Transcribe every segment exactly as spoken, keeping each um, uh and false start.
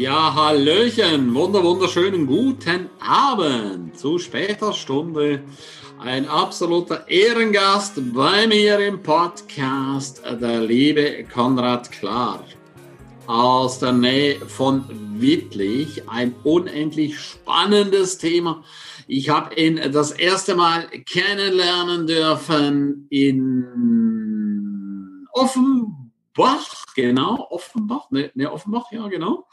Ja, hallöchen, wunder, wunderschönen guten Abend. Zu später Stunde ein absoluter Ehrengast bei mir im Podcast, der liebe Konrad Klar aus der Nähe von Wittlich. Ein unendlich spannendes Thema. Ich habe ihn das erste Mal kennenlernen dürfen in Offenbach, genau, Offenbach, ne, ne Offenbach, ja genau.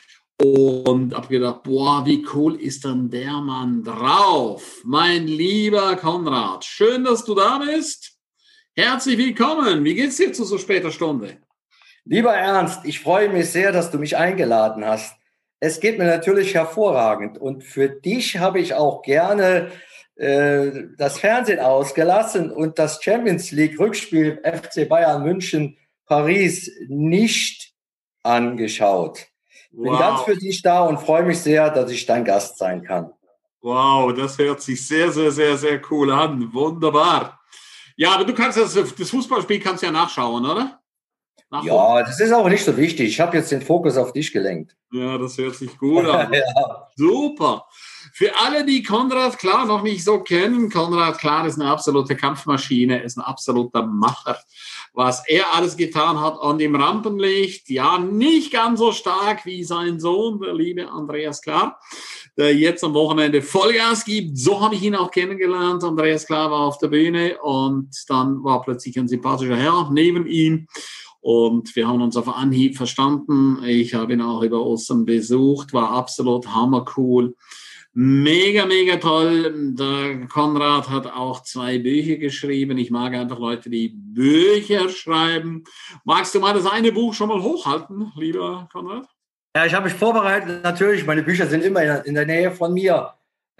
Und habe gedacht, boah, wie cool ist denn der Mann drauf? Mein lieber Konrad, schön, dass du da bist. Herzlich willkommen. Wie geht's dir zu so später Stunde? Lieber Ernst, ich freue mich sehr, dass du mich eingeladen hast. Es geht mir natürlich hervorragend. Und für dich habe ich auch gerne äh, das Fernsehen ausgelassen und das Champions League Rückspiel F C Bayern München Paris nicht angeschaut. Wow. Bin ganz für dich da und freue mich sehr, dass ich dein Gast sein kann. Wow, das hört sich sehr, sehr, sehr, sehr cool an. Wunderbar. Ja, aber du kannst das, das Fußballspiel kannst ja nachschauen, oder? Nachholen. Ja, das ist auch nicht so wichtig. Ich habe jetzt den Fokus auf dich gelenkt. Ja, das hört sich gut an. Ja. Super. Für alle, die Konrad Klar noch nicht so kennen, Konrad Klar ist eine absolute Kampfmaschine, ist ein absoluter Macher. Was er alles getan hat an dem Rampenlicht, ja, nicht ganz so stark wie sein Sohn, der liebe Andreas Klar, der jetzt am Wochenende Vollgas gibt. So habe ich ihn auch kennengelernt. Andreas Klar war auf der Bühne und dann war plötzlich ein sympathischer Herr neben ihm. Und wir haben uns auf Anhieb verstanden. Ich habe ihn auch über Ostern besucht, war absolut hammercool. Mega, mega toll. Der Konrad hat auch zwei Bücher geschrieben. Ich mag einfach Leute, die Bücher schreiben. Magst du mal das eine Buch schon mal hochhalten, lieber Konrad? Ja, ich habe mich vorbereitet. Natürlich, meine Bücher sind immer in der Nähe von mir.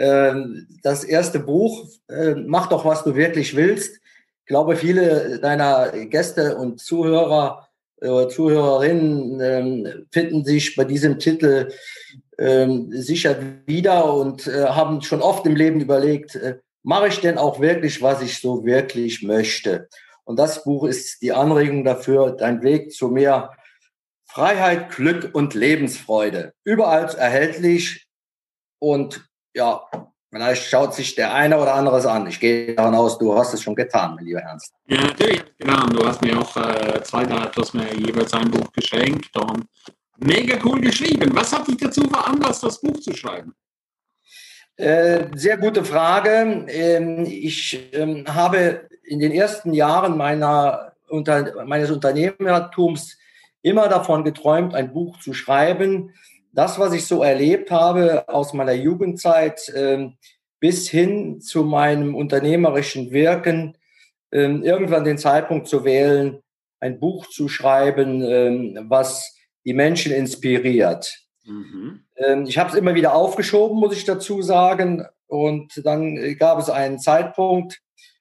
Das erste Buch, Mach doch, was du wirklich willst. Ich glaube, viele deiner Gäste und Zuhörer oder Zuhörerinnen finden sich bei diesem Titel sicher wieder und haben schon oft im Leben überlegt, mache ich denn auch wirklich, was ich so wirklich möchte? Und das Buch ist die Anregung dafür, dein Weg zu mehr Freiheit, Glück und Lebensfreude. Überall erhältlich und ja, vielleicht schaut sich der eine oder andere an. Ich gehe davon aus, du hast es schon getan, mein lieber Ernst. Ja, natürlich habe ich getan. Du hast mir auch äh, zwei, drei, du hast mir jeweils ein Buch geschenkt und mega cool geschrieben. Was hat dich dazu veranlasst, das Buch zu schreiben? Äh, sehr gute Frage. Ähm, ich ähm, habe in den ersten Jahren meiner, unter, meines Unternehmertums immer davon geträumt, ein Buch zu schreiben. Das, was ich so erlebt habe aus meiner Jugendzeit äh, bis hin zu meinem unternehmerischen Wirken, äh, irgendwann den Zeitpunkt zu wählen, ein Buch zu schreiben, äh, was die Menschen inspiriert. Mhm. Ähm, ich habe es immer wieder aufgeschoben, muss ich dazu sagen. Und dann gab es einen Zeitpunkt,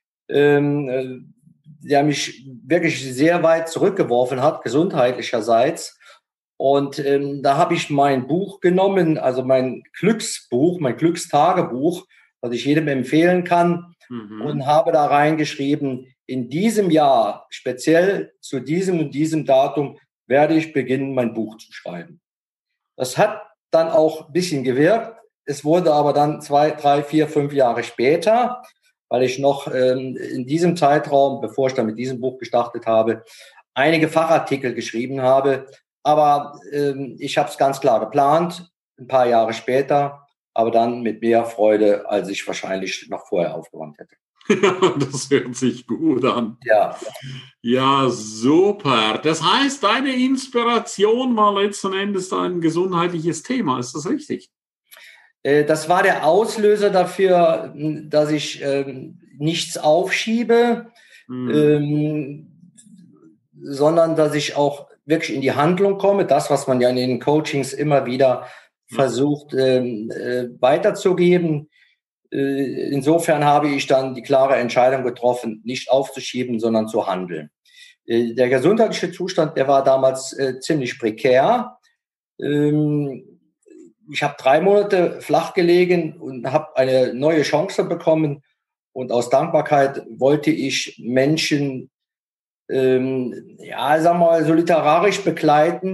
ähm, der mich wirklich sehr weit zurückgeworfen hat, gesundheitlicherseits. Und ähm, da habe ich mein Buch genommen, also mein Glücksbuch, mein Glückstagebuch, was ich jedem empfehlen kann, mhm. und habe da reingeschrieben, in diesem Jahr, speziell zu diesem und diesem Datum, werde ich beginnen, mein Buch zu schreiben. Das hat dann auch ein bisschen gewirkt. Es wurde aber dann zwei, drei, vier, fünf Jahre später, weil ich noch ähm, in diesem Zeitraum, bevor ich dann mit diesem Buch gestartet habe, einige Fachartikel geschrieben habe. Aber ähm, ich habe es ganz klar geplant, ein paar Jahre später, aber dann mit mehr Freude, als ich wahrscheinlich noch vorher aufgewandt hätte. Das hört sich gut an. Ja. Ja, super. Das heißt, deine Inspiration war letzten Endes ein gesundheitliches Thema. Ist das richtig? Das war der Auslöser dafür, dass ich ähm, nichts aufschiebe, mhm. ähm, sondern dass ich auch wirklich in die Handlung komme. Das, was man ja in den Coachings immer wieder versucht ähm, äh, weiterzugeben. Insofern habe ich dann die klare Entscheidung getroffen, nicht aufzuschieben, sondern zu handeln. Der gesundheitliche Zustand, der war damals äh, ziemlich prekär. Ähm, ich habe drei Monate flach gelegen und habe eine neue Chance bekommen. Und aus Dankbarkeit wollte ich Menschen, ähm, ja, sagen wir mal, so literarisch begleiten,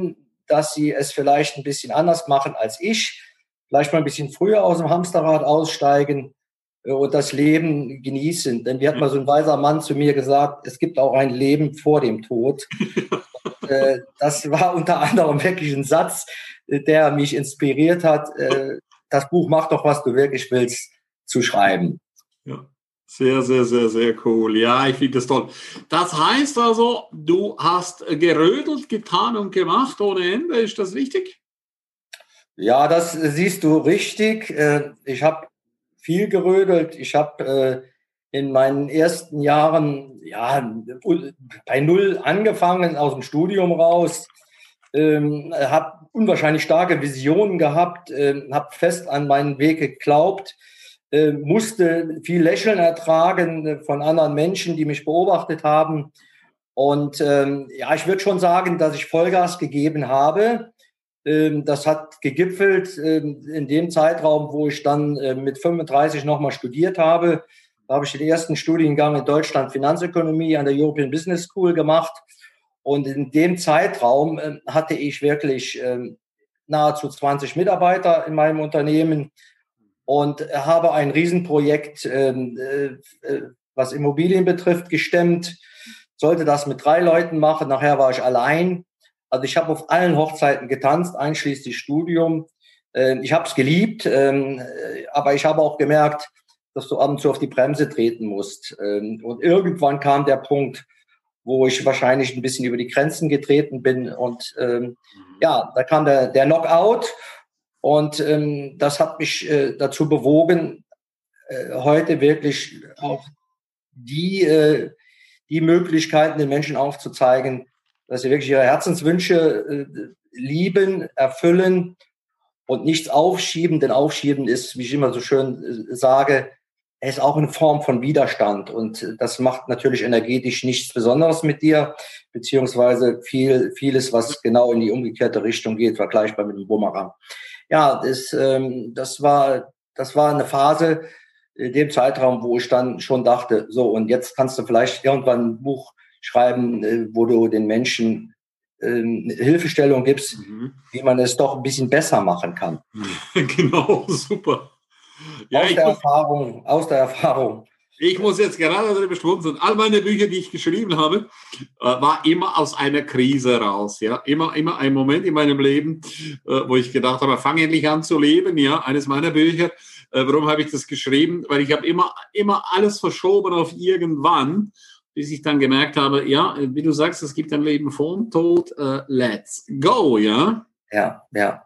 dass sie es vielleicht ein bisschen anders machen als ich, vielleicht mal ein bisschen früher aus dem Hamsterrad aussteigen äh, und das Leben genießen. Denn wie hat mal so ein weiser Mann zu mir gesagt, es gibt auch ein Leben vor dem Tod. Und, äh, das war unter anderem wirklich ein Satz, der mich inspiriert hat, äh, das Buch Mach doch, was du wirklich willst, zu schreiben. Ja, sehr, sehr, sehr, sehr cool. Ja, ich finde das toll. Das heißt also, du hast gerödelt, getan und gemacht ohne Ende. Ist das richtig? Ja, das siehst du richtig. Ich habe viel gerödelt. Ich habe in meinen ersten Jahren ja bei Null angefangen, aus dem Studium raus, habe unwahrscheinlich starke Visionen gehabt, habe fest an meinen Weg geglaubt, musste viel Lächeln ertragen von anderen Menschen, die mich beobachtet haben. Und ja, ich würde schon sagen, dass ich Vollgas gegeben habe. Das hat gegipfelt in dem Zeitraum, wo ich dann mit fünfunddreißig nochmal studiert habe. Da habe ich den ersten Studiengang in Deutschland Finanzökonomie an der European Business School gemacht. Und in dem Zeitraum hatte ich wirklich nahezu zwanzig Mitarbeiter in meinem Unternehmen und habe ein Riesenprojekt, was Immobilien betrifft, gestemmt. Sollte das mit drei Leuten machen. Nachher war ich allein. Also ich habe auf allen Hochzeiten getanzt, einschließlich Studium. Ich habe es geliebt, aber ich habe auch gemerkt, dass du ab und zu auf die Bremse treten musst. Und irgendwann kam der Punkt, wo ich wahrscheinlich ein bisschen über die Grenzen getreten bin. Und ja, da kam der, der Knockout. Und das hat mich dazu bewogen, heute wirklich auch die, die Möglichkeiten den Menschen aufzuzeigen, dass sie wirklich ihre Herzenswünsche äh, lieben, erfüllen und nichts aufschieben. Denn Aufschieben ist, wie ich immer so schön äh, sage, ist auch eine Form von Widerstand. Und das macht natürlich energetisch nichts Besonderes mit dir, beziehungsweise viel, vieles, was genau in die umgekehrte Richtung geht, vergleichbar mit dem Bumerang. Ja, das, ähm, das war, das war eine Phase in dem Zeitraum, wo ich dann schon dachte, so, und jetzt kannst du vielleicht irgendwann ein Buch schreiben, wo du den Menschen äh, Hilfestellung gibst, mhm. wie man es doch ein bisschen besser machen kann. Genau, super. Ja, aus der muss, Erfahrung, aus der Erfahrung. Ich muss jetzt gerade darüber schmunzeln. All meine Bücher, die ich geschrieben habe, äh, war immer aus einer Krise raus. Ja, immer, immer ein Moment in meinem Leben, äh, wo ich gedacht habe, fang endlich an zu leben. Ja, eines meiner Bücher. Äh, warum habe ich das geschrieben? Weil ich habe immer, immer alles verschoben auf irgendwann, bis ich dann gemerkt habe, ja, wie du sagst, es gibt ein Leben vor dem Tod, uh, let's go, ja? Ja, ja.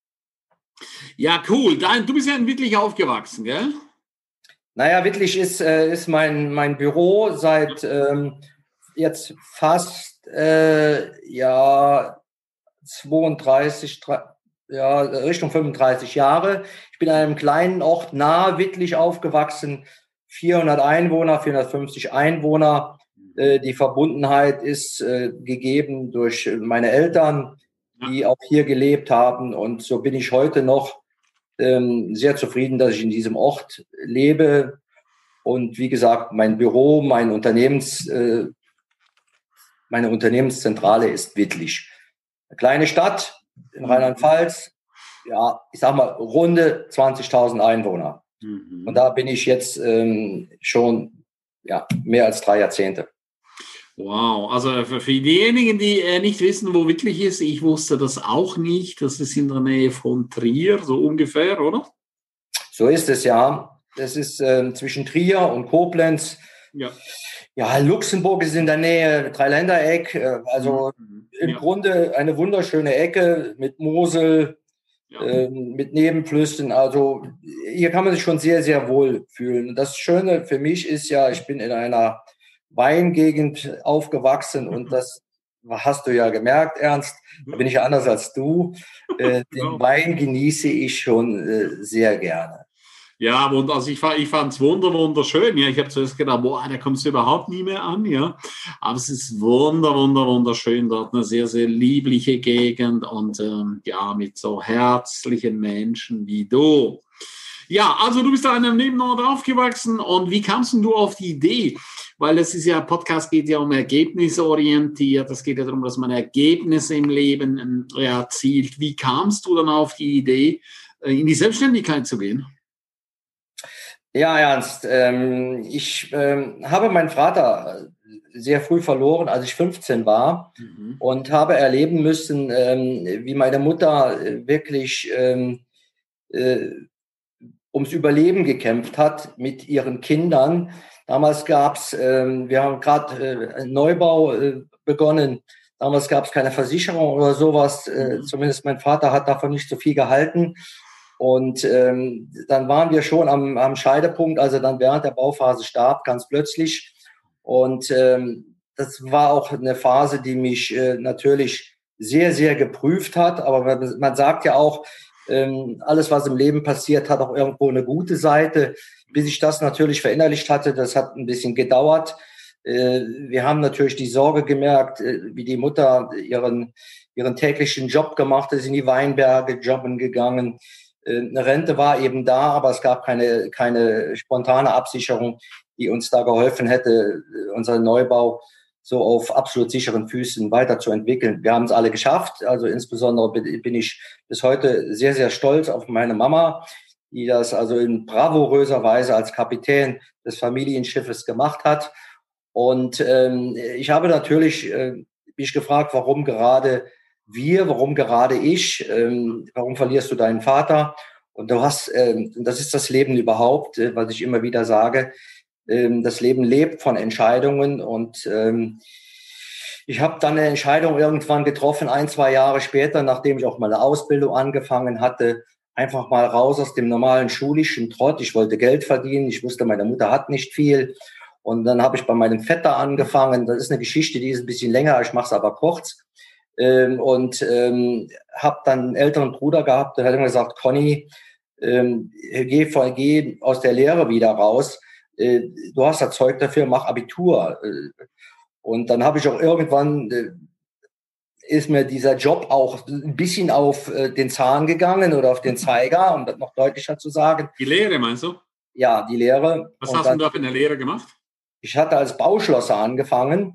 Ja, cool. Du bist ja in Wittlich aufgewachsen, gell? Naja, Wittlich ist, äh, ist mein, mein Büro seit ähm, jetzt fast äh, ja, zweiunddreißig, ja, Richtung fünfunddreißig Jahre. Ich bin in einem kleinen Ort nahe Wittlich aufgewachsen, vierhundert Einwohner, vierhundertfünfzig Einwohner. Die Verbundenheit ist äh, gegeben durch meine Eltern, die auch hier gelebt haben. Und so bin ich heute noch ähm, sehr zufrieden, dass ich in diesem Ort lebe. Und wie gesagt, mein Büro, mein Unternehmens, äh, meine Unternehmenszentrale ist Wittlich. Eine kleine Stadt in Rheinland-Pfalz, ja, ich sag mal, runde zwanzigtausend Einwohner. Mhm. Und da bin ich jetzt ähm, schon ja, mehr als drei Jahrzehnte. Wow, also für, für diejenigen, die äh, nicht wissen, wo Wittlich ist, ich wusste das auch nicht. Das ist in der Nähe von Trier, so ungefähr, oder? So ist es, ja. Das ist äh, zwischen Trier und Koblenz. Ja. Ja, Luxemburg ist in der Nähe, Dreiländereck. Äh, also mhm. im ja. Grunde eine wunderschöne Ecke mit Mosel, ja. äh, mit Nebenflüssen. Also hier kann man sich schon sehr, sehr wohl fühlen. Das Schöne für mich ist ja, ich bin in einer Weingegend aufgewachsen und das hast du ja gemerkt, Ernst, da bin ich ja anders als du. Äh, den Wein genieße ich schon äh, sehr gerne. Ja, und also ich, ich fand es wunder, wunderschön. Ja, ich habe zuerst gedacht, boah, da kommst du überhaupt nie mehr an, ja. Aber es ist wunder, wunder, wunderschön dort, eine sehr, sehr liebliche Gegend und ähm, ja, mit so herzlichen Menschen wie du. Ja, also du bist da in einem Nebenort aufgewachsen und wie kamst du auf die Idee? weil das ist ja, Podcast geht ja um ergebnisorientiert. Es geht ja darum, dass man Ergebnisse im Leben erzielt. Wie kamst du dann auf die Idee, in die Selbstständigkeit zu gehen? Ja, Ernst, ähm, ich ähm, habe meinen Vater sehr früh verloren, als ich fünfzehn war, mhm. und habe erleben müssen, ähm, wie meine Mutter wirklich ähm, äh, ums Überleben gekämpft hat mit ihren Kindern. Damals gab's, ähm, wir haben gerade äh, einen Neubau äh, begonnen. Damals gab es keine Versicherung oder sowas. Äh, mhm. Zumindest mein Vater hat davon nicht so viel gehalten. Und ähm, dann waren wir schon am, am Scheidepunkt, als er dann während der Bauphase starb, ganz plötzlich. Und ähm, das war auch eine Phase, die mich äh, natürlich sehr, sehr geprüft hat. Aber man, man sagt ja auch, ähm, alles, was im Leben passiert, hat auch irgendwo eine gute Seite. Bis ich das natürlich verinnerlicht hatte, das hat ein bisschen gedauert. Äh, wir haben natürlich die Sorge gemerkt, äh, wie die Mutter ihren, ihren täglichen Job gemacht ist, in die Weinberge jobben gegangen. Eine Rente war eben da, aber es gab keine, keine spontane Absicherung, die uns da geholfen hätte, unseren Neubau so auf absolut sicheren Füßen weiterzuentwickeln. Wir haben es alle geschafft. Also insbesondere bin ich bis heute sehr, sehr stolz auf meine Mama, die das also in bravouröser Weise als Kapitän des Familienschiffes gemacht hat. Und ähm, ich habe natürlich äh, mich gefragt, warum gerade wir, warum gerade ich, ähm, warum verlierst du deinen Vater? Und du hast, ähm, das ist das Leben überhaupt, äh, was ich immer wieder sage, ähm, das Leben lebt von Entscheidungen. Und ähm, ich habe dann eine Entscheidung irgendwann getroffen, ein, zwei Jahre später, nachdem ich auch meine Ausbildung angefangen hatte, einfach mal raus aus dem normalen schulischen Trott. Ich wollte Geld verdienen, ich wusste, meine Mutter hat nicht viel. Und dann habe ich bei meinem Vetter angefangen. Das ist eine Geschichte, die ist ein bisschen länger, ich mache es aber kurz. Ähm, und ähm, habe dann einen älteren Bruder gehabt, der hat immer gesagt, Conny, ähm, geh, geh aus der Lehre wieder raus, äh, du hast das Zeug dafür, mach Abitur. Und dann habe ich auch irgendwann, äh, ist mir dieser Job auch ein bisschen auf äh, den Zahn gegangen oder auf den Zeiger, um das noch deutlicher zu sagen. Die Lehre, meinst du? Ja, die Lehre. Was und hast dann, du da für eine Lehre gemacht? Ich hatte als Bauschlosser angefangen,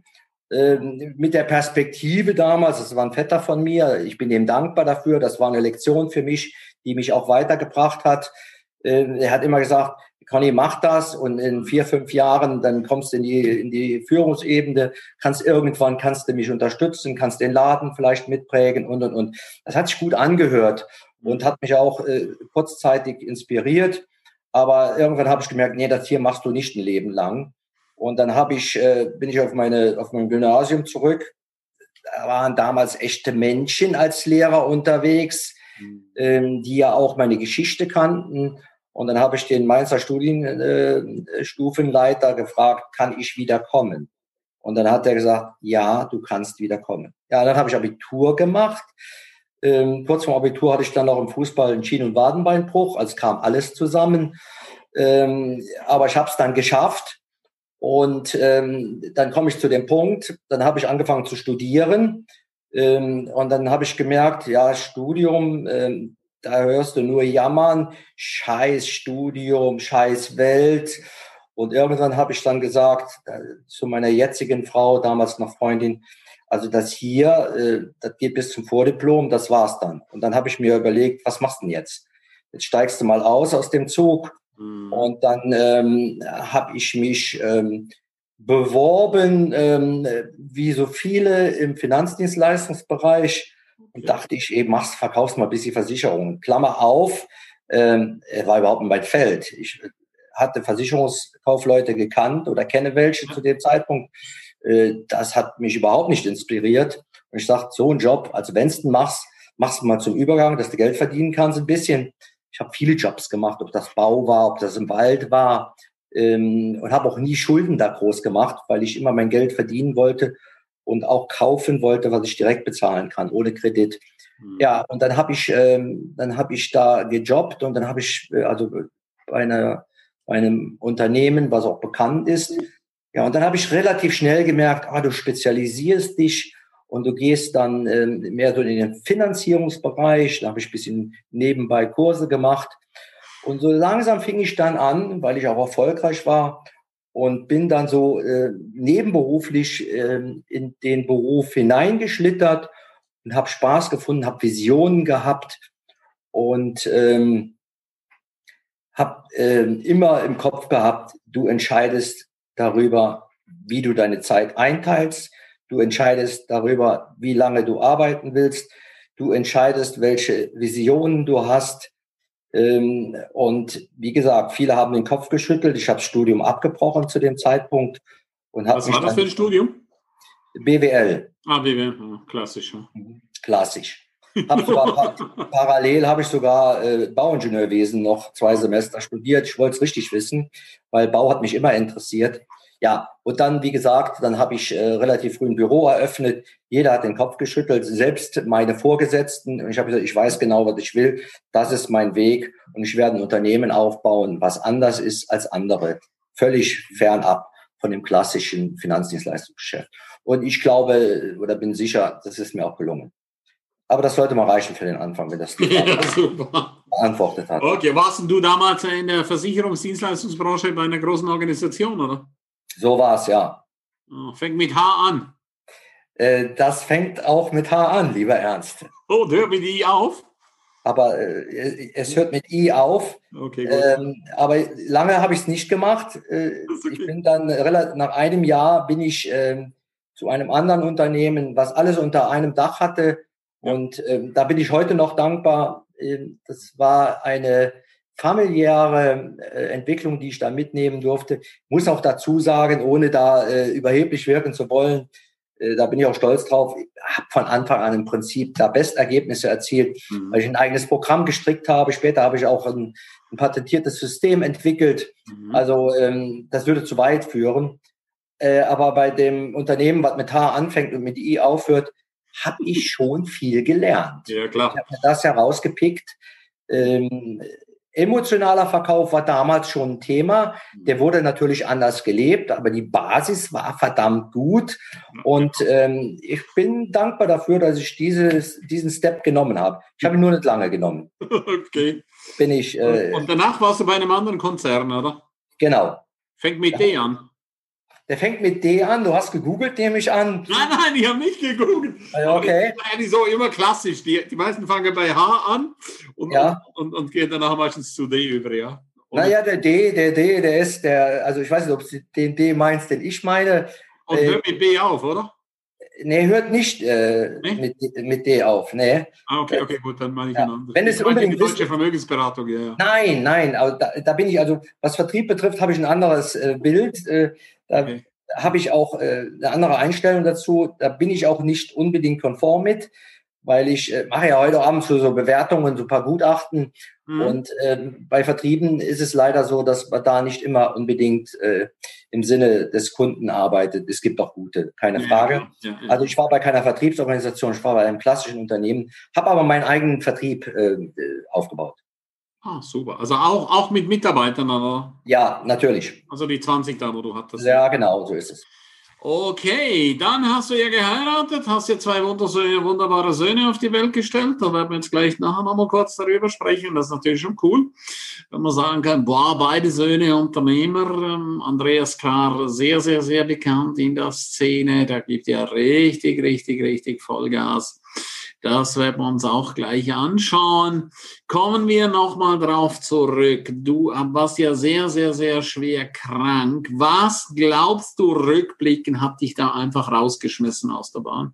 mit der Perspektive damals, das war ein Vetter von mir, ich bin ihm dankbar dafür, das war eine Lektion für mich, die mich auch weitergebracht hat. Er hat immer gesagt, Conny, mach das und in vier, fünf Jahren, dann kommst du in die, in die Führungsebene, kannst irgendwann, kannst du mich unterstützen, kannst den Laden vielleicht mitprägen und, und, und. Das hat sich gut angehört und hat mich auch äh, kurzzeitig inspiriert, aber irgendwann habe ich gemerkt, nee, das hier machst du nicht ein Leben lang. Und dann habe ich, äh, bin ich auf meine, auf mein Gymnasium zurück. Da waren damals echte Menschen als Lehrer unterwegs, mhm. ähm, die ja auch meine Geschichte kannten. Und dann habe ich den Mainzer Studienstufenleiter äh, gefragt, kann ich wieder kommen? Und dann hat er gesagt, ja, du kannst wieder kommen. Ja, dann habe ich Abitur gemacht. Ähm, kurz vor Abitur hatte ich dann noch im Fußball einen Schien- und Wadenbeinbruch. Also kam alles zusammen. Ähm, aber ich habe es dann geschafft. Und ähm, dann komme ich zu dem Punkt, dann habe ich angefangen zu studieren ähm, und dann habe ich gemerkt, ja, Studium, ähm, da hörst du nur jammern, scheiß Studium, scheiß Welt. Und irgendwann habe ich dann gesagt äh, zu meiner jetzigen Frau, damals noch Freundin, also das hier, äh, das geht bis zum Vordiplom, das war's dann. Und dann habe ich mir überlegt, was machst du denn jetzt? Jetzt steigst du mal aus aus dem Zug. Und dann ähm, habe ich mich ähm, beworben, ähm, wie so viele im Finanzdienstleistungsbereich und dachte ich eben, machst, verkaufst mal ein bisschen Versicherungen. Klammer auf, ähm, er war überhaupt nicht mein Feld. Ich hatte Versicherungskaufleute gekannt oder kenne welche zu dem Zeitpunkt. Äh, das hat mich überhaupt nicht inspiriert. Und ich dachte, so ein Job, also wenn du machst, machst du mal zum Übergang, dass du Geld verdienen kannst ein bisschen. Ich habe viele Jobs gemacht, ob das Bau war, ob das im Wald war ähm, und habe auch nie Schulden da groß gemacht, weil ich immer mein Geld verdienen wollte und auch kaufen wollte, was ich direkt bezahlen kann, ohne Kredit. Mhm. Ja, und dann habe ich, ähm, dann habe ich da gejobbt und dann habe ich äh, also bei, einer, bei einem Unternehmen, was auch bekannt ist. Ja, und dann habe ich relativ schnell gemerkt, ah, du spezialisierst dich. Und du gehst dann ähm, mehr so in den Finanzierungsbereich. Da habe ich ein bisschen nebenbei Kurse gemacht. Und so langsam fing ich dann an, weil ich auch erfolgreich war. und bin dann so äh, nebenberuflich äh, in den Beruf hineingeschlittert und habe Spaß gefunden, habe Visionen gehabt und ähm, habe äh, immer im Kopf gehabt, du entscheidest darüber, wie du deine Zeit einteilst, du entscheidest darüber, wie lange du arbeiten willst, du entscheidest, welche Visionen du hast. Ähm, und wie gesagt, viele haben den Kopf geschüttelt. Ich habe das Studium abgebrochen zu dem Zeitpunkt und habe Was mich war das dann für ein Studium? B W L. Ah, B W L, ja, klassisch. Ja. Klassisch. Hab sogar par parallel habe ich sogar äh, Bauingenieurwesen noch zwei Semester studiert. Ich wollte es richtig wissen, weil Bau hat mich immer interessiert. Ja, und dann, wie gesagt, dann habe ich äh, relativ früh ein Büro eröffnet. Jeder hat den Kopf geschüttelt, selbst meine Vorgesetzten. Und ich habe gesagt, ich weiß genau, was ich will. Das ist mein Weg. Und ich werde ein Unternehmen aufbauen, was anders ist als andere. Völlig fernab von dem klassischen Finanzdienstleistungsgeschäft. Und ich glaube oder bin sicher, das ist mir auch gelungen. Aber das sollte mal reichen für den Anfang, wenn das die Frage Ja, super. beantwortet hat. Okay, warst du damals in der Versicherungsdienstleistungsbranche bei einer großen Organisation, oder? So war es, ja. Fängt mit H an. Äh, das fängt auch mit H an, lieber Ernst. Oh, hört mit I auf? Aber äh, es hört mit I auf. Okay, gut. Ähm, aber lange habe ich es nicht gemacht. Äh, okay. Ich bin dann relativ, nach einem Jahr bin ich äh, zu einem anderen Unternehmen, was alles unter einem Dach hatte. Ja. Und äh, da bin ich heute noch dankbar. Äh, das war eine familiäre äh, Entwicklung, die ich da mitnehmen durfte. Muss auch dazu sagen, ohne da äh, überheblich wirken zu wollen, äh, da bin ich auch stolz drauf. Ich habe von Anfang an im Prinzip da Bestergebnisse erzielt, mhm. weil ich ein eigenes Programm gestrickt habe. Später habe ich auch ein, ein patentiertes System entwickelt. Mhm. Also ähm, das würde zu weit führen. Äh, aber bei dem Unternehmen, was mit H anfängt und mit I aufhört, habe ich schon viel gelernt. Ja, klar. Ich habe mir das herausgepickt. Ähm, emotionaler Verkauf war damals schon ein Thema. Der wurde natürlich anders gelebt, aber die Basis war verdammt gut. Und ähm, ich bin dankbar dafür, dass ich dieses, diesen Step genommen habe. Ich habe ihn nur nicht lange genommen. Okay. Bin ich, äh, und danach warst du bei einem anderen Konzern, oder? Genau. Fängt mit ja. D an. Der fängt mit D an. Du hast gegoogelt, nehme ich an. Nein, nein, ich habe nicht gegoogelt. Okay. Das ist eigentlich so immer klassisch. Die, die meisten fangen bei H an und, ja. und, und, und gehen danach meistens zu D über, ja. Und naja, der D, der D, der ist der, also ich weiß nicht, ob du den D meinst, den ich meine. Und äh, hört mit B auf, oder? Nee, hört nicht äh, nee? mit, mit D auf. Nee. Ah, okay, okay, gut, dann meine ich ja. ein anderes. Wenn es unbedingt die deutsche Vermögensberatung, ja, ja. Nein, nein, aber da, da bin ich, also was Vertrieb betrifft, habe ich ein anderes äh, Bild. Äh, da okay. habe ich auch äh, eine andere Einstellung dazu. Da bin ich auch nicht unbedingt konform mit, weil ich äh, mache ja heute Abend so, so Bewertungen, so ein paar Gutachten. Mhm. Und äh, bei Vertrieben ist es leider so, dass man da nicht immer unbedingt äh, im Sinne des Kunden arbeitet. Es gibt auch gute, keine ja, Frage. Ja, ja. Also ich war bei keiner Vertriebsorganisation, ich war bei einem klassischen Unternehmen, habe aber meinen eigenen Vertrieb äh, aufgebaut. Ah, super. Also auch, auch mit Mitarbeitern, oder? Ja, natürlich. Also die zwanzig da, wo du hattest. Ja, genau, so ist es. Okay, dann hast du ja geheiratet, hast ja zwei wunderbare Söhne auf die Welt gestellt. Da werden wir jetzt gleich nachher nochmal kurz darüber sprechen. Das ist natürlich schon cool, wenn man sagen kann, boah, beide Söhne Unternehmer. Ähm, Andreas Klar, sehr, sehr, sehr bekannt in der Szene. Da gibt ja richtig, richtig, richtig Vollgas. Das werden wir uns auch gleich anschauen. Kommen wir nochmal drauf zurück. Du warst ja sehr, sehr, sehr schwer krank. Was glaubst du, rückblickend, hat dich da einfach rausgeschmissen aus der Bahn?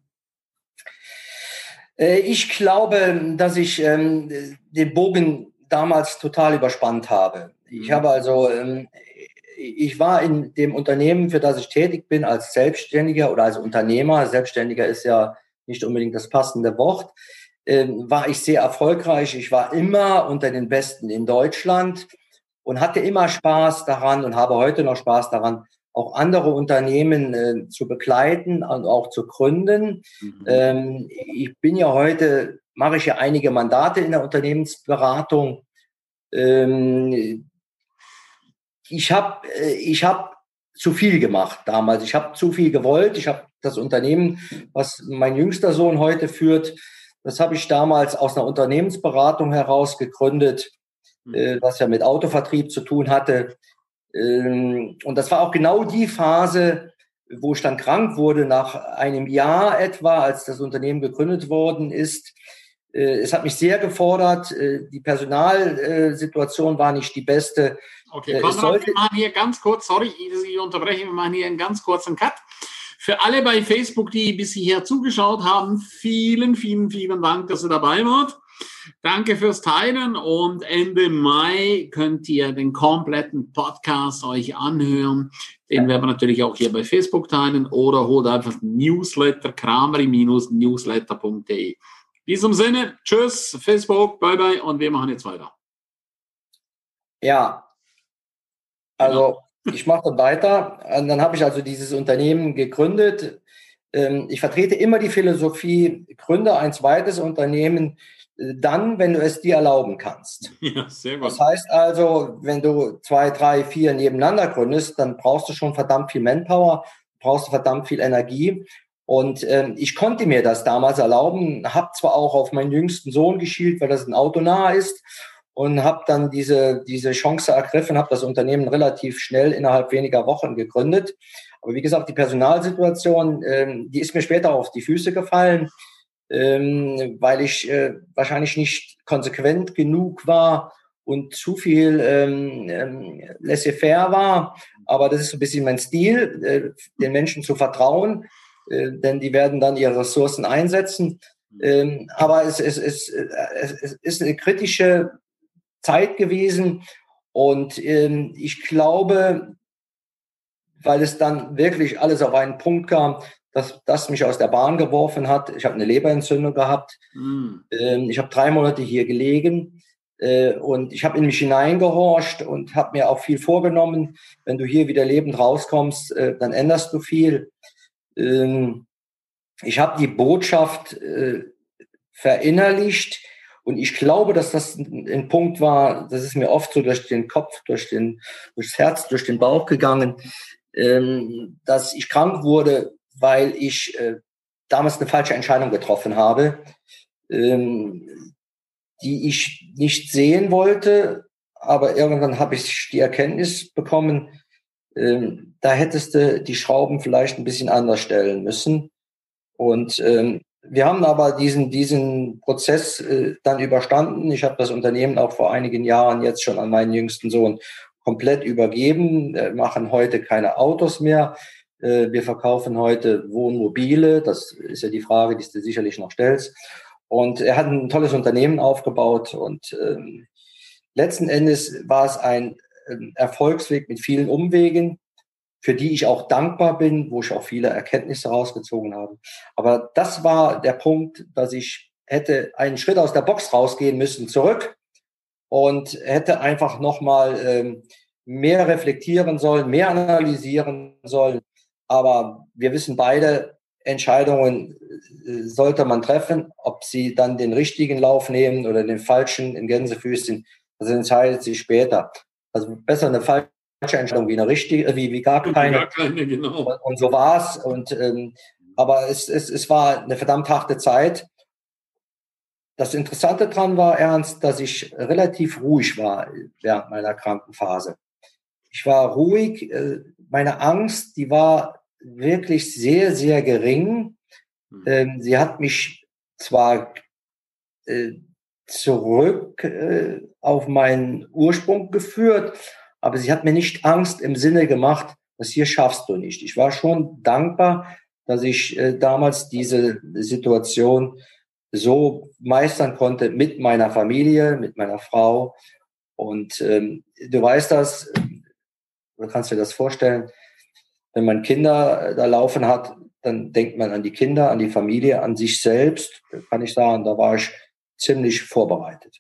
Ich glaube, dass ich ähm, den Bogen damals total überspannt habe. Ich habe also, ähm, ich war in dem Unternehmen, für das ich tätig bin, als Selbstständiger oder als Unternehmer. Selbstständiger ist ja nicht unbedingt das passende Wort, ähm, war ich sehr erfolgreich. Ich war immer unter den Besten in Deutschland und hatte immer Spaß daran und habe heute noch Spaß daran, auch andere Unternehmen äh, zu begleiten und auch zu gründen. Mhm. Ähm, ich bin ja heute, mache ich ja einige Mandate in der Unternehmensberatung. Ähm, ich habe ich hab zu viel gemacht damals. Ich habe zu viel gewollt. Ich habe das Unternehmen, was mein jüngster Sohn heute führt, das habe ich damals aus einer Unternehmensberatung heraus gegründet, mhm. äh, was ja mit Autovertrieb zu tun hatte. Ähm, und das war auch genau die Phase, wo ich dann krank wurde, nach einem Jahr etwa, als das Unternehmen gegründet worden ist. Äh, es hat mich sehr gefordert. Äh, die Personalsituation war nicht die beste. Okay, Konrad, wir machen hier ganz kurz, sorry, dass ich unterbreche, wir machen hier einen ganz kurzen Cut. Für alle bei Facebook, die bis hierher zugeschaut haben, vielen, vielen, vielen Dank, dass ihr dabei wart. Danke fürs Teilen und Ende Mai könnt ihr den kompletten Podcast euch anhören. Den werden wir natürlich auch hier bei Facebook teilen oder holt einfach Newsletter, krameri Bindestrich newsletter punkt de. In diesem Sinne, tschüss, Facebook, bye bye und wir machen jetzt weiter. Ja, also ich mache dann weiter. Und dann habe ich also dieses Unternehmen gegründet. Ich vertrete immer die Philosophie, gründe ein zweites Unternehmen dann, wenn du es dir erlauben kannst. Ja, sehr gut. Das heißt also, wenn du zwei, drei, vier nebeneinander gründest, dann brauchst du schon verdammt viel Manpower, brauchst du verdammt viel Energie. Und ähm, ich konnte mir das damals erlauben, habe zwar auch auf meinen jüngsten Sohn geschielt, weil das ein autonah ist, und habe dann diese diese Chance ergriffen, habe das Unternehmen relativ schnell innerhalb weniger Wochen gegründet. Aber wie gesagt, die Personalsituation, ähm, die ist mir später auf die Füße gefallen, ähm, weil ich äh, wahrscheinlich nicht konsequent genug war und zu viel ähm, ähm, laissez-faire war. Aber das ist so ein bisschen mein Stil, äh, den Menschen zu vertrauen, äh, denn die werden dann ihre Ressourcen einsetzen. Ähm, aber es, es, es, es ist eine kritische Zeit gewesen und ähm, ich glaube, weil es dann wirklich alles auf einen Punkt kam, dass das mich aus der Bahn geworfen hat. Ich habe eine Leberentzündung gehabt. Mm. Ähm, ich habe drei Monate hier gelegen äh, und ich habe in mich hineingehorcht und habe mir auch viel vorgenommen. Wenn du hier wieder lebend rauskommst, äh, dann änderst du viel. Ähm, ich habe die Botschaft äh, verinnerlicht. Und ich glaube, dass das ein, ein Punkt war, das ist mir oft so durch den Kopf, durch den, durchs Herz, durch den Bauch gegangen, ähm, dass ich krank wurde, weil ich äh, damals eine falsche Entscheidung getroffen habe, ähm, die ich nicht sehen wollte. Aber irgendwann habe ich die Erkenntnis bekommen, ähm, da hättest du die Schrauben vielleicht ein bisschen anders stellen müssen. Und ähm, wir haben aber diesen, diesen Prozess äh, dann überstanden. Ich habe das Unternehmen auch vor einigen Jahren jetzt schon an meinen jüngsten Sohn komplett übergeben. Wir machen heute keine Autos mehr. Äh, wir verkaufen heute Wohnmobile. Das ist ja die Frage, die du sicherlich noch stellst. Und er hat ein tolles Unternehmen aufgebaut. Und ähm, letzten Endes war es ein ähm, Erfolgsweg mit vielen Umwegen, für die ich auch dankbar bin, wo ich auch viele Erkenntnisse rausgezogen habe. Aber das war der Punkt, dass ich hätte einen Schritt aus der Box rausgehen müssen, zurück, und hätte einfach nochmal ähm, mehr reflektieren sollen, mehr analysieren sollen. Aber wir wissen beide, Entscheidungen äh, sollte man treffen, ob sie dann den richtigen Lauf nehmen oder den falschen in Gänsefüßchen, das entscheidet sich später. Also besser eine falsche Entscheidung wie eine richtige, wie, wie gar keine. Gar keine, genau. Und so war's. Und ähm, aber es, es, es war eine verdammt harte Zeit. Das Interessante dran war, Ernst, dass ich relativ ruhig war während meiner Krankenphase. Ich war ruhig. Äh, meine Angst, die war wirklich sehr, sehr gering. Mhm. Ähm, sie hat mich zwar äh, zurück äh, auf meinen Ursprung geführt, aber sie hat mir nicht Angst im Sinne gemacht, das hier schaffst du nicht. Ich war schon dankbar, dass ich äh, damals diese Situation so meistern konnte mit meiner Familie, mit meiner Frau. Und ähm, du weißt das, du kannst dir das vorstellen, wenn man Kinder da laufen hat, dann denkt man an die Kinder, an die Familie, an sich selbst. Kann ich sagen, da war ich ziemlich vorbereitet.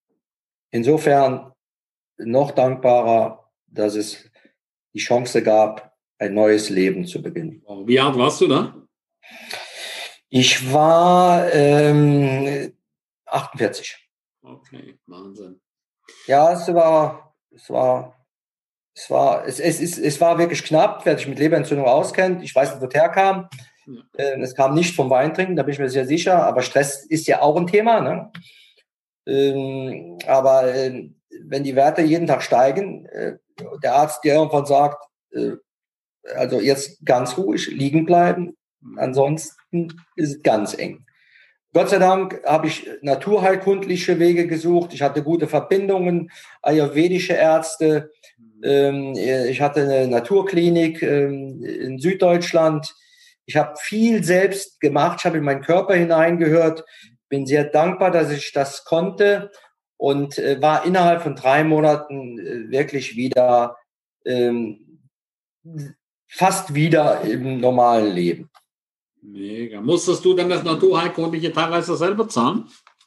Insofern noch dankbarer, dass es die Chance gab, ein neues Leben zu beginnen. Wie alt warst du da? Ich war ähm, achtundvierzig. Okay, Wahnsinn. Ja, es war, es war, es war, es, es, es, es war wirklich knapp, wer sich mit Leberentzündung auskennt. Ich weiß nicht, wo es herkam. Ja. Ähm, es kam nicht vom Weintrinken, da bin ich mir sehr sicher. Aber Stress ist ja auch ein Thema, ne? Ähm, aber ähm, wenn die Werte jeden Tag steigen, äh, der Arzt dir irgendwann sagt, äh, also jetzt ganz ruhig liegen bleiben, ansonsten ist es ganz eng. Gott sei Dank habe ich naturheilkundliche Wege gesucht. Ich hatte gute Verbindungen, ayurvedische Ärzte. Ähm, ich hatte eine Naturklinik ähm, in Süddeutschland. Ich habe viel selbst gemacht. Ich habe in meinen Körper hineingehört. Bin sehr dankbar, dass ich das konnte und äh, war innerhalb von drei Monaten äh, wirklich wieder ähm, fast wieder im normalen Leben. Mega. Musstest du dann das Naturheilkundliche teilweise selber zahlen?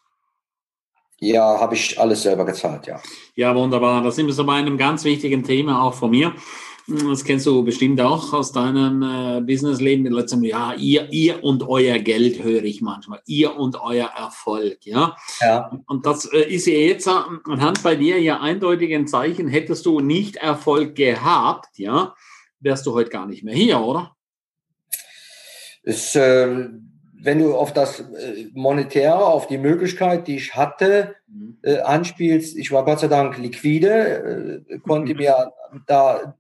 Ja, habe ich alles selber gezahlt, ja. Ja, wunderbar. Das sind wir so bei einem ganz wichtigen Thema auch von mir. Das kennst du bestimmt auch aus deinem äh, Businessleben. Letztem Jahr, ihr, ihr und euer Geld höre ich manchmal. Ihr und euer Erfolg, ja. Ja. Und das äh, ist ja jetzt anhand bei dir ja eindeutig ein Zeichen. Hättest du nicht Erfolg gehabt, ja, wärst du heute gar nicht mehr hier, oder? Ist, äh, wenn du auf das äh, Monetäre, auf die Möglichkeit, die ich hatte, äh, anspielst, ich war Gott sei Dank liquide, äh, konnte mir da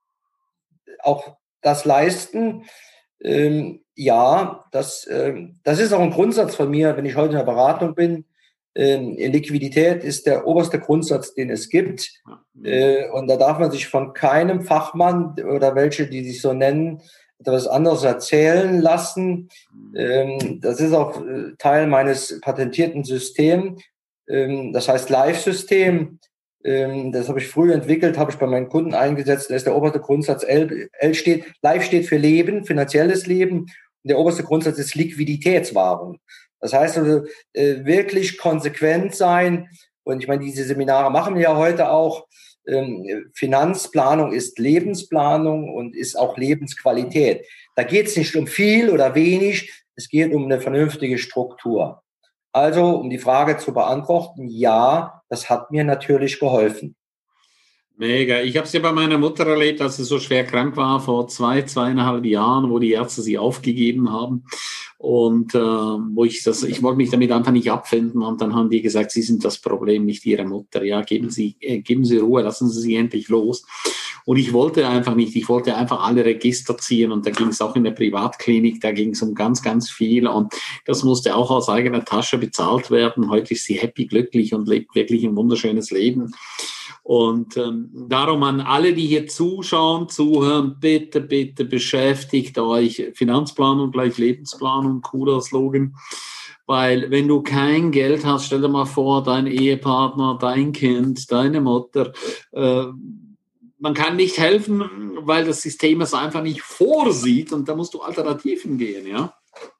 auch das leisten. Ähm, ja, das, äh, das ist auch ein Grundsatz von mir, wenn ich heute in der Beratung bin. Ähm, Liquidität ist der oberste Grundsatz, den es gibt. Äh, und da darf man sich von keinem Fachmann oder welche, die sich so nennen, etwas anderes erzählen lassen. Ähm, das ist auch äh, Teil meines patentierten Systems. Ähm, das heißt Live-System. Ähm, das habe ich früh entwickelt, habe ich bei meinen Kunden eingesetzt. Da ist der oberste Grundsatz L, L steht, Live steht für Leben, finanzielles Leben. Und der oberste Grundsatz ist Liquiditätswahrung. Das heißt also, äh, wirklich konsequent sein. Und ich meine, diese Seminare machen wir ja heute auch. Ähm, Finanzplanung ist Lebensplanung und ist auch Lebensqualität. Da geht es nicht um viel oder wenig, es geht um eine vernünftige Struktur. Also, um die Frage zu beantworten, ja, das hat mir natürlich geholfen. Mega. Ich habe es ja bei meiner Mutter erlebt, als sie so schwer krank war, vor zwei, zweieinhalb Jahren, wo die Ärzte sie aufgegeben haben. Und äh, wo ich das, ich wollte mich damit einfach nicht abfinden. Und dann haben die gesagt, Sie sind das Problem, nicht Ihre Mutter. Ja, geben Sie, äh, geben Sie Ruhe, lassen Sie sie endlich los. Und ich wollte einfach nicht, ich wollte einfach alle Register ziehen. Und da ging es auch in der Privatklinik, da ging es um ganz, ganz viel. Und das musste auch aus eigener Tasche bezahlt werden. Heute ist sie happy, glücklich und lebt wirklich ein wunderschönes Leben. Und ähm, darum an alle, die hier zuschauen, zuhören, bitte, bitte beschäftigt euch. Finanzplanung gleich Lebensplanung, cooler Slogan. Weil wenn du kein Geld hast, stell dir mal vor, dein Ehepartner, dein Kind, deine Mutter, äh, man kann nicht helfen, weil das System es einfach nicht vorsieht und da musst du Alternativen gehen, ja?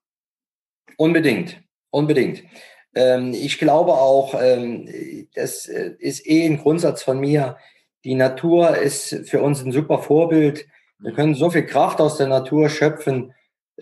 Unbedingt, unbedingt. Ich glaube auch, das ist eh ein Grundsatz von mir, die Natur ist für uns ein super Vorbild. Wir können so viel Kraft aus der Natur schöpfen.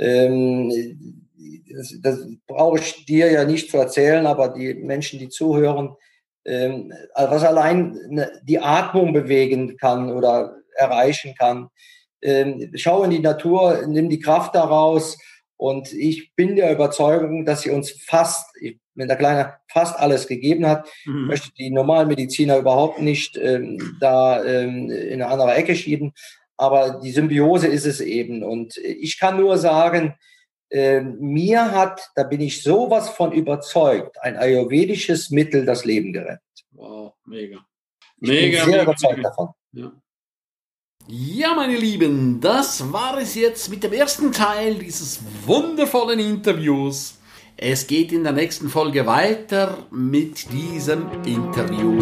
Das, das brauche ich dir ja nicht zu erzählen, aber die Menschen, die zuhören, was allein die Atmung bewegen kann oder erreichen kann. Schau in die Natur, nimm die Kraft daraus. Und ich bin der Überzeugung, dass sie uns fast, wenn der Kleine fast alles gegeben hat, mhm. möchte die normalen Mediziner überhaupt nicht ähm, da ähm, in eine andere Ecke schieben. Aber die Symbiose ist es eben. Und ich kann nur sagen, äh, mir hat, da bin ich sowas von überzeugt, ein ayurvedisches Mittel das Leben gerettet. Wow, mega. Ich mega, bin sehr mega, überzeugt mega. davon. Ja. Ja, meine Lieben, das war es jetzt mit dem ersten Teil dieses wundervollen Interviews. Es geht in der nächsten Folge weiter mit diesem Interview.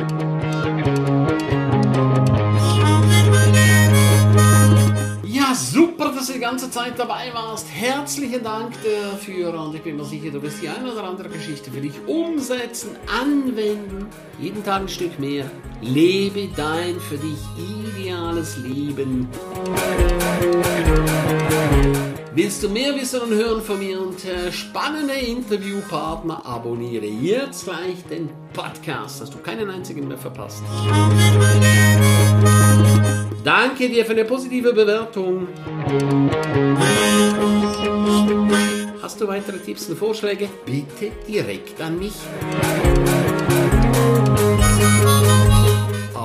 Ja, super, dass du die ganze Zeit dabei warst. Herzlichen Dank dafür und ich bin mir sicher, du wirst die eine oder andere Geschichte für dich umsetzen, anwenden. Jeden Tag ein Stück mehr. Lebe dein für dich ideales Leben. Willst du mehr wissen und hören von mir und äh, spannende Interviewpartner, abonniere jetzt gleich den Podcast, dass du keinen einzigen mehr verpasst. Danke dir für eine positive Bewertung. Hast du weitere Tipps und Vorschläge? Bitte direkt an mich.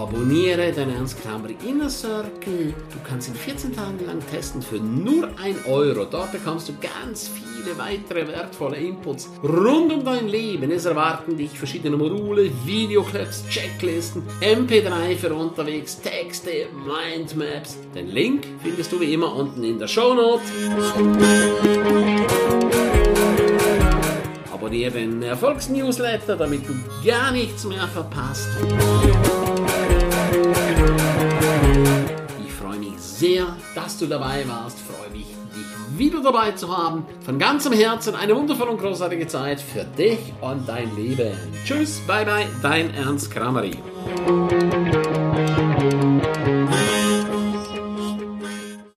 Abonniere den Ernst Krameri Inner Circle. Du kannst ihn vierzehn Tage lang testen für nur ein Euro. Dort bekommst du ganz viele weitere wertvolle Inputs rund um dein Leben. Es erwarten dich verschiedene Module, Videoclips, Checklisten, M P drei für unterwegs, Texte, Mindmaps. Den Link findest du wie immer unten in der Shownote. Abonniere den Erfolgsnewsletter, damit du gar nichts mehr verpasst. Ich freue mich sehr, dass du dabei warst. Ich freue mich, dich wieder dabei zu haben. Von ganzem Herzen eine wundervolle und großartige Zeit für dich und dein Leben. Tschüss, bye bye, dein Ernst Krameri.